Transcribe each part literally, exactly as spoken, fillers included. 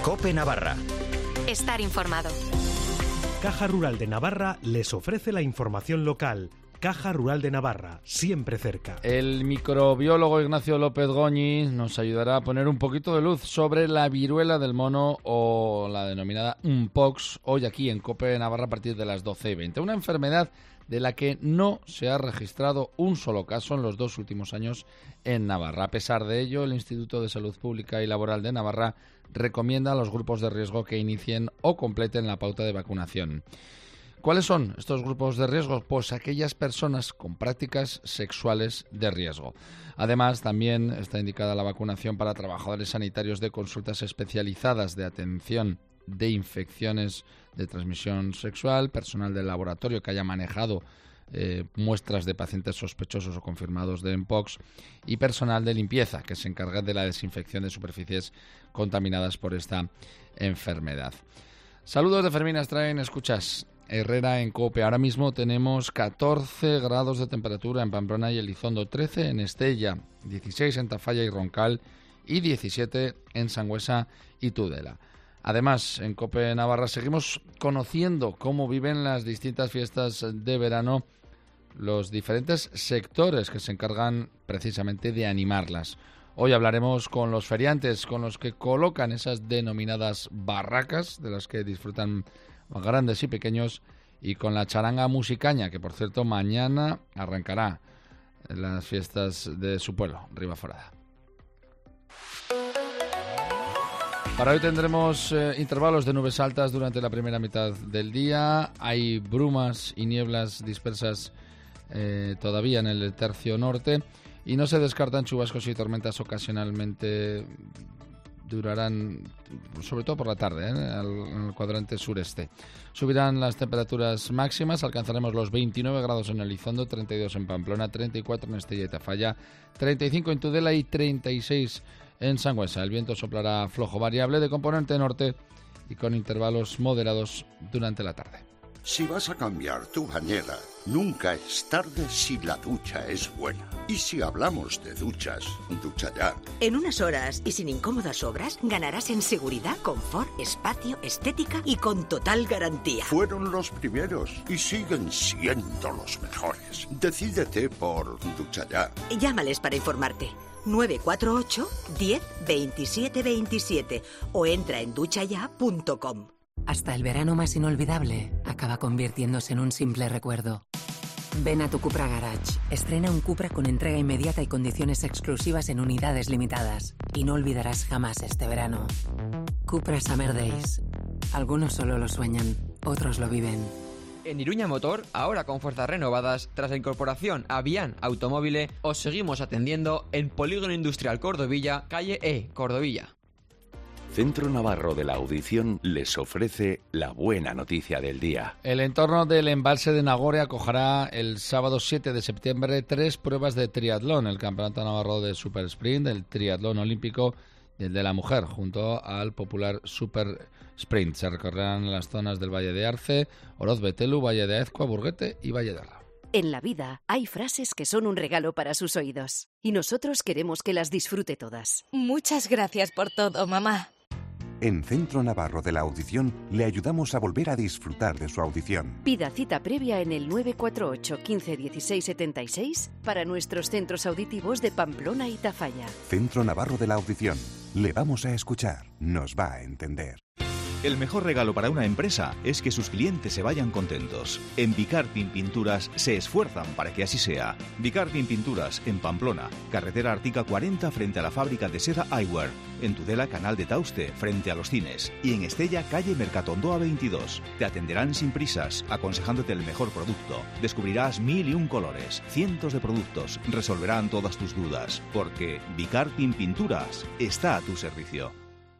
COPE Navarra. Estar informado. Caja Rural de Navarra les ofrece la información local. Caja Rural de Navarra, siempre cerca. El microbiólogo Ignacio López Goñi nos ayudará a poner un poquito de luz sobre la viruela del mono o la denominada Mpox, hoy aquí en COPE Navarra a partir de las doce y veinte. Una enfermedad de la que no se ha registrado un solo caso en los dos últimos años en Navarra. A pesar de ello, el Instituto de Salud Pública y Laboral de Navarra recomienda a los grupos de riesgo que inicien o completen la pauta de vacunación. ¿Cuáles son estos grupos de riesgo? Pues aquellas personas con prácticas sexuales de riesgo. Además, también está indicada la vacunación para trabajadores sanitarios de consultas especializadas de atención de infecciones de transmisión sexual, personal del laboratorio que haya manejado eh, muestras de pacientes sospechosos o confirmados de Mpox y personal de limpieza que se encarga de la desinfección de superficies contaminadas por esta enfermedad. Saludos de Fermín Astrain, escuchas Herrera en COPE. Ahora mismo tenemos catorce grados de temperatura en Pamplona y Elizondo, trece en Estella, dieciséis en Tafalla y Roncal y diecisiete en Sangüesa y Tudela. Además, en COPE Navarra seguimos conociendo cómo viven las distintas fiestas de verano los diferentes sectores que se encargan precisamente de animarlas. Hoy hablaremos con los feriantes, con los que colocan esas denominadas barracas, de las que disfrutan grandes y pequeños, y con la charanga musicaña, que por cierto mañana arrancará en las fiestas de su pueblo, Ribaforada. Para hoy tendremos eh, intervalos de nubes altas durante la primera mitad del día. Hay brumas y nieblas dispersas eh, todavía en el tercio norte y no se descartan chubascos y tormentas ocasionalmente. Durarán, sobre todo por la tarde, ¿eh? en el cuadrante sureste. Subirán las temperaturas máximas, alcanzaremos los veintinueve grados en Elizondo, treinta y dos en Pamplona, treinta y cuatro en Estella y Tafalla, treinta y cinco en Tudela y treinta y seis en Sangüesa. El viento soplará flojo variable de componente norte y con intervalos moderados durante la tarde. Si vas a cambiar tu bañera, nunca es tarde si la ducha es buena. Y si hablamos de duchas, Ducha Ya. En unas horas y sin incómodas obras, ganarás en seguridad, confort, espacio, estética y con total garantía. Fueron los primeros y siguen siendo los mejores. Decídete por Ducha Ya. Llámales para informarte. nueve cuatro ocho, diez, veintisiete veintisiete o entra en ducha ya punto com. Hasta el verano más inolvidable acaba convirtiéndose en un simple recuerdo. Ven a tu Cupra Garage. Estrena un Cupra con entrega inmediata y condiciones exclusivas en unidades limitadas. Y no olvidarás jamás este verano. Cupra Summer Days. Algunos solo lo sueñan, otros lo viven. En Iruña Motor, ahora con fuerzas renovadas, tras la incorporación a Bian Automóvil, os seguimos atendiendo en Polígono Industrial Cordovilla, calle E, Cordovilla. Centro Navarro de la Audición les ofrece la buena noticia del día. El entorno del embalse de Nagore acogerá el sábado siete de septiembre tres pruebas de triatlón, el Campeonato Navarro de Super Sprint, el triatlón olímpico y el de la mujer, junto al popular Super Sprint. Se recorrerán las zonas del Valle de Arce, Oroz Betelu, Valle de Aezcoa, Burguete y Valle de Arra. En la vida hay frases que son un regalo para sus oídos y nosotros queremos que las disfrute todas. Muchas gracias por todo, mamá. En Centro Navarro de la Audición le ayudamos a volver a disfrutar de su audición. Pida cita previa en el nueve cuatro ocho, quince, dieciséis, setenta y seis para nuestros centros auditivos de Pamplona y Tafalla. Centro Navarro de la Audición. Le vamos a escuchar. Nos va a entender. El mejor regalo para una empresa es que sus clientes se vayan contentos. En Vicarpin Pinturas se esfuerzan para que así sea. Vicarpin Pinturas, en Pamplona, carretera Artica cuarenta frente a la fábrica de seda Eyewear. En Tudela, Canal de Tauste, frente a los cines. Y en Estella, calle Mercatondoa veintidós. Te atenderán sin prisas, aconsejándote el mejor producto. Descubrirás mil y un colores, cientos de productos. Resolverán todas tus dudas. Porque Vicarpin Pinturas está a tu servicio.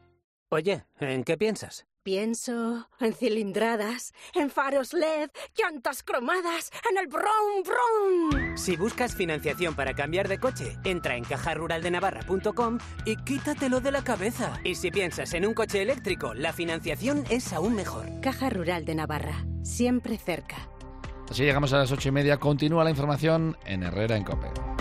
Oye, ¿en qué piensas? Pienso en cilindradas, en faros L E D, llantas cromadas, en el brum brum. Si buscas financiación para cambiar de coche, entra en caja rural de navarra punto com y quítatelo de la cabeza. Y si piensas en un coche eléctrico, la financiación es aún mejor. Caja Rural de Navarra, siempre cerca. Así llegamos a las ocho y media. Continúa la información en Herrera en COPE.